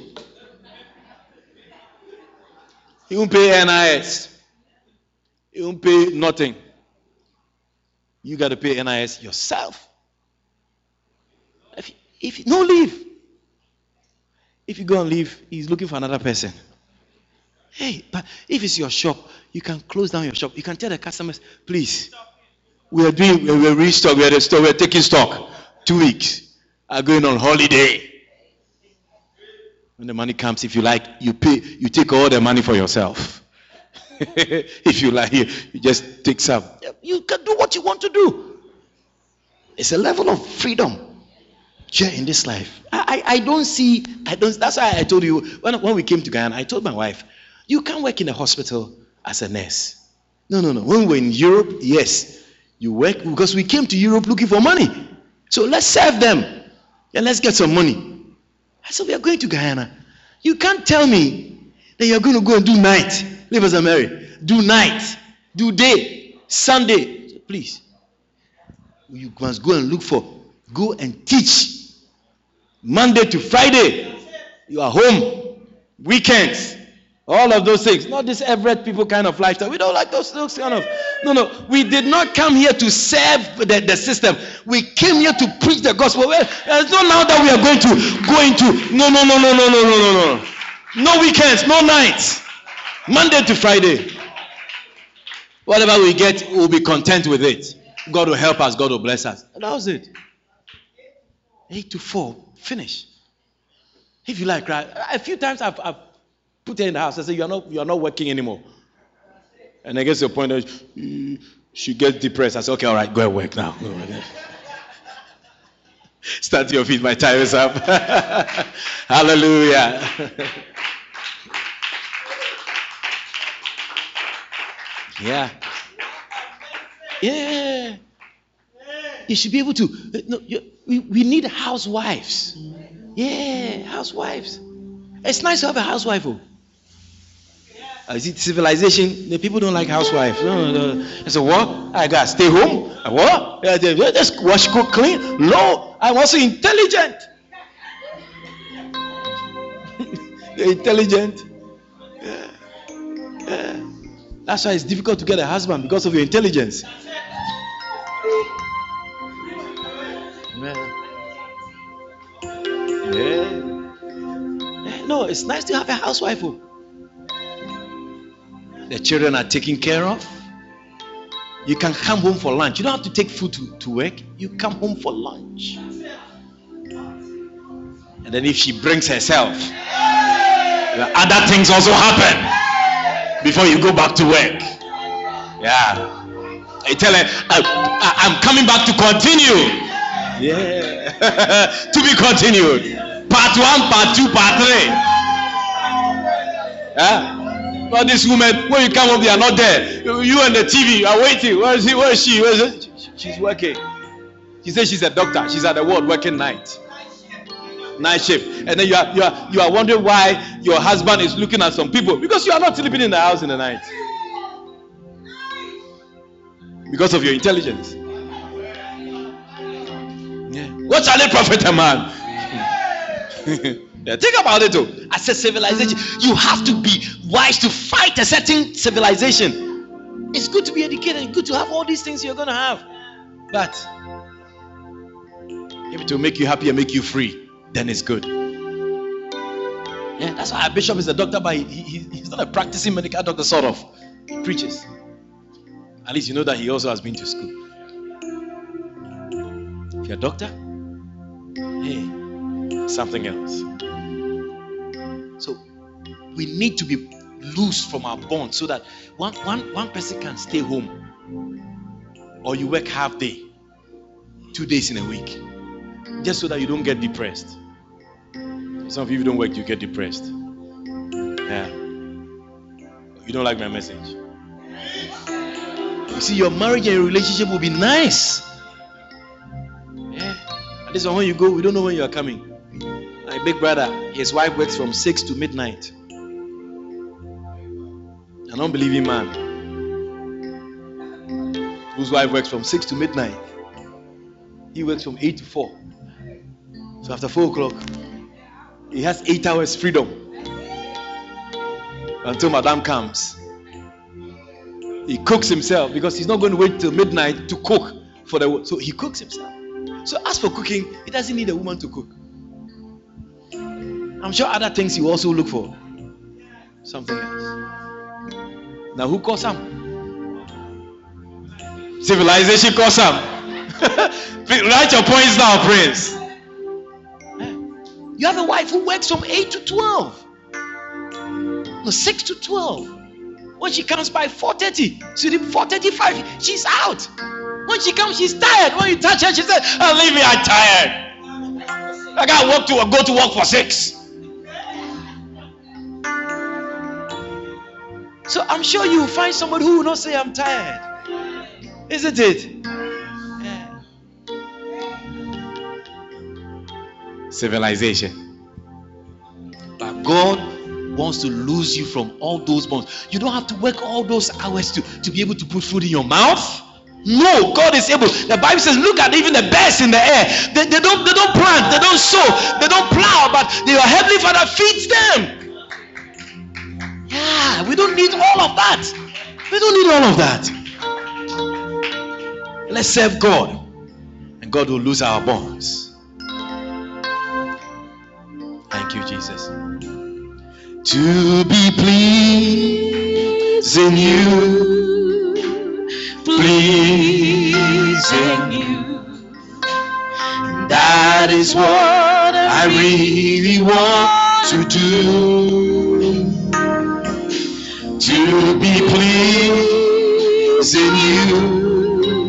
He won't pay N I S. He won't pay nothing. You got to pay N I S yourself. If, if no leave. If you go and leave, he's looking for another person. Hey, but if it's your shop, you can close down your shop. You can tell the customers, please. We are doing, we are restock, we are the store, we are taking stock. Two weeks. Are going on holiday. When the money comes, if you like, you pay, you take all the money for yourself. If you like, you, you just take some. You can do what you want to do. It's a level of freedom here in this life. I, I, I don't see, I don't, that's why I told you, when, when we came to Guyana, I told my wife, you can't work in a hospital as a nurse. No, no, no. When we were in Europe, yes. You work because we came to Europe looking for money. So let's serve them and let's get some money. I said, we are going to Guyana. You can't tell me that you're going to go and do night. Leave us and Mary. Do night. Do day. Sunday. So please. You must go and look for. Go and teach. Monday to Friday. You are home. Weekends. All of those things. Not this Everett people kind of lifestyle. We don't like those, those kind of. No, no. We did not come here to serve the, the system. We came here to preach the gospel. Well, it's not now that we are going to go into. No, no, no, no, no, no, no, no, no. No weekends, no nights. Monday to Friday. Whatever we get, we'll be content with it. God will help us. God will bless us. And that was it. Eight to four. Finish. If you like, right? A few times I've, I've put her in the house. I say, you are not, you are not working anymore. And I guess your point is, she gets depressed. I say, okay, all right, go and work now. Start your feet. My time is up. Hallelujah. Yeah. Yeah. You should be able to. No, you, we, we need housewives. Yeah, housewives. It's nice to have a housewife. Oh. Uh, is it civilization? The people don't like housewives. No, no, no. I said, what? I gotta stay home. What? Just wash, cook, clean. No, I'm also intelligent. You're intelligent. Yeah. Yeah. That's why it's difficult to get a husband, because of your intelligence. Yeah. Yeah. No, it's nice to have a housewife. Oh. The children are taken care of. You can come home for lunch. You don't have to take food to, to work. You come home for lunch. And then if she brings herself, other things also happen before you go back to work. Yeah. I tell her, I, I, I'm coming back to continue. Yeah. To be continued. Part one, part two, part three. Yeah. But this woman, when you come home, they are not there. You and the T V are waiting. Where is he? Where is she? Where is it? She's working. She says she's a doctor. She's at the ward working night. Night shift. And then you are you are you are wondering why your husband is looking at some people, because you are not sleeping in the house in the night. Because of your intelligence. Yeah. What shall it profit a man? Yeah, think about it too. As a civilization, you have to be wise to fight a certain civilization. It's good to be educated, good to have all these things you're going to have. But if it will make you happy and make you free, then it's good. Yeah, that's why our bishop is a doctor, but he, he, he's not a practicing medical doctor, sort of. He preaches. At least you know that he also has been to school. If you're a doctor, hey, something else. So we need to be loose from our bond so that one, one, one person can stay home, or you work half day, two days in a week, just so that you don't get depressed. Some of you don't work, you get depressed. Yeah. You don't like my message. You see, your marriage and your relationship will be nice. Yeah. At least when you go, we don't know when you are coming. My big brother, his wife works from six to midnight. An unbelieving man whose wife works from six to midnight. He works from eight to four. So after four o'clock, he has eight hours freedom until Madame comes. He cooks himself because he's not going to wait till midnight to cook for the. So he cooks himself. So as for cooking, he doesn't need a woman to cook. I'm sure other things you also look for. Something else. Now who calls Sam? Civilization calls Sam. Write your points down, Prince. You have a wife who works from eight to twelve. No, six to twelve. When she comes by four thirty, so four thirty-five, she's out. When she comes, she's tired. When you touch her, she says, oh, leave me, I'm tired. I gotta work to go to work for six. So I'm sure you will find somebody who will not say I'm tired. Isn't it? Yeah. Civilization. But God wants to lose you from all those bonds. You don't have to work all those hours to, to be able to put food in your mouth. No, God is able. The Bible says, look at even the birds in the air. They, they don't they don't plant, they don't sow, they don't plow, but your heavenly Father feeds them. Yeah. Ah, we don't need all of that. We don't need all of that. Let's serve God, and God will loose our bonds. Thank you, Jesus. To be pleasing you, pleasing you. That is what I really want to do. To be pleasing you,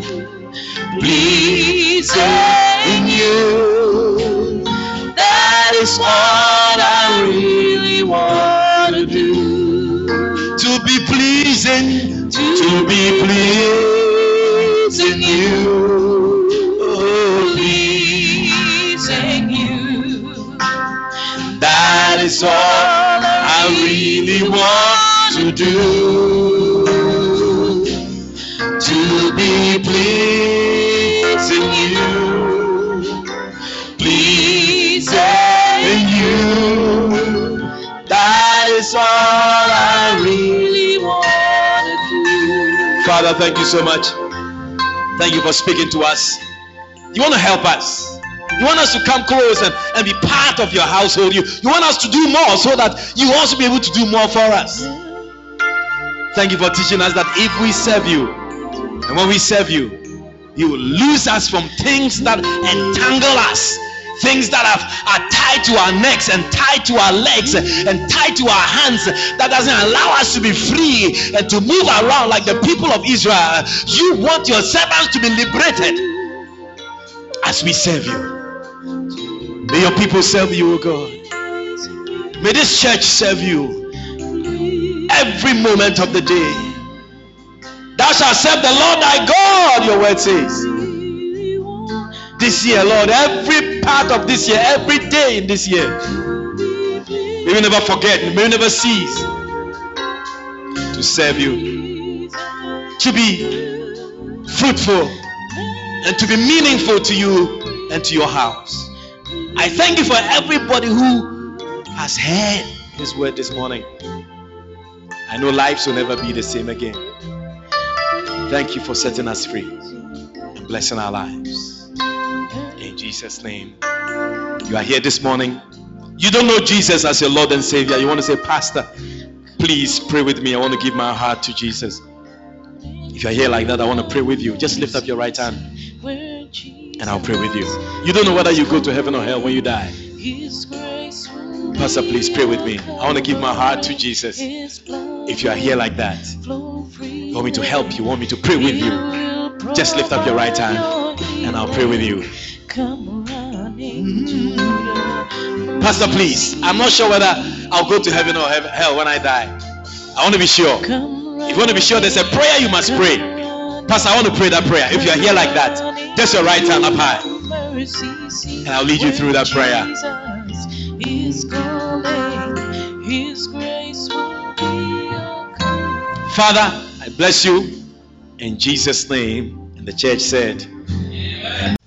pleasing you. That is what I really want to do. To be pleasing, to be pleasing you, oh, pleasing you. That is all I really want to do. To be pleasing you, pleasing you. That is all I really want to do. Father, thank you so much. Thank you for speaking to us. You want to help us. You want us to come close and, and be part of your household. You, you want us to do more so that you also be able to do more for us. Thank you for teaching us that if we serve you, and when we serve you, you will loose us from things that entangle us, things that have, are tied to our necks and tied to our legs and tied to our hands, that doesn't allow us to be free and to move around like the people of Israel. You want your servants to be liberated as we serve you. May your people serve you, O God. May this church serve you every moment of the day. Thou shalt serve the Lord thy God, your word says. This year, Lord, every part of this year, every day in this year, may we never forget, may we never cease to serve you, to be fruitful, and to be meaningful to you and to your house. I thank you for everybody who has heard this word this morning. I know lives will never be the same again. Thank you for setting us free and blessing our lives. In Jesus' name. You are here this morning. You don't know Jesus as your Lord and Savior. You want to say, Pastor, please pray with me. I want to give my heart to Jesus. If you're here like that, I want to pray with you. Just lift up your right hand and I'll pray with you. You don't know whether you go to heaven or hell when you die. Pastor, please pray with me. I want to give my heart to Jesus. If you are here like that, you want me to help you, want me to pray with you, just lift up your right hand and I'll pray with you. Mm-hmm. Pastor, please, I'm not sure whether I'll go to heaven or hell when I die. I want to be sure. If you want to be sure, there's a prayer you must pray. Pastor, I want to pray that prayer. If you are here like that, just your right hand up high and I'll lead you through that prayer. Father, I bless you in Jesus' name. And the church said, Amen.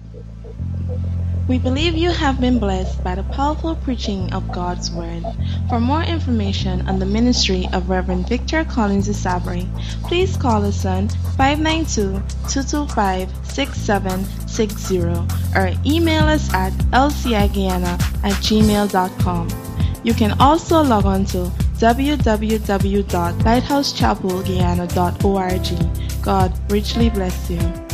We believe you have been blessed by the powerful preaching of God's Word. For more information on the ministry of Reverend Victor Collins Isabri, please call us on five nine two, two two five, six seven six zero or email us at l c i guyana at gmail dot com. You can also log on to w w w dot lighthouse chapel guyana dot org. God richly bless you.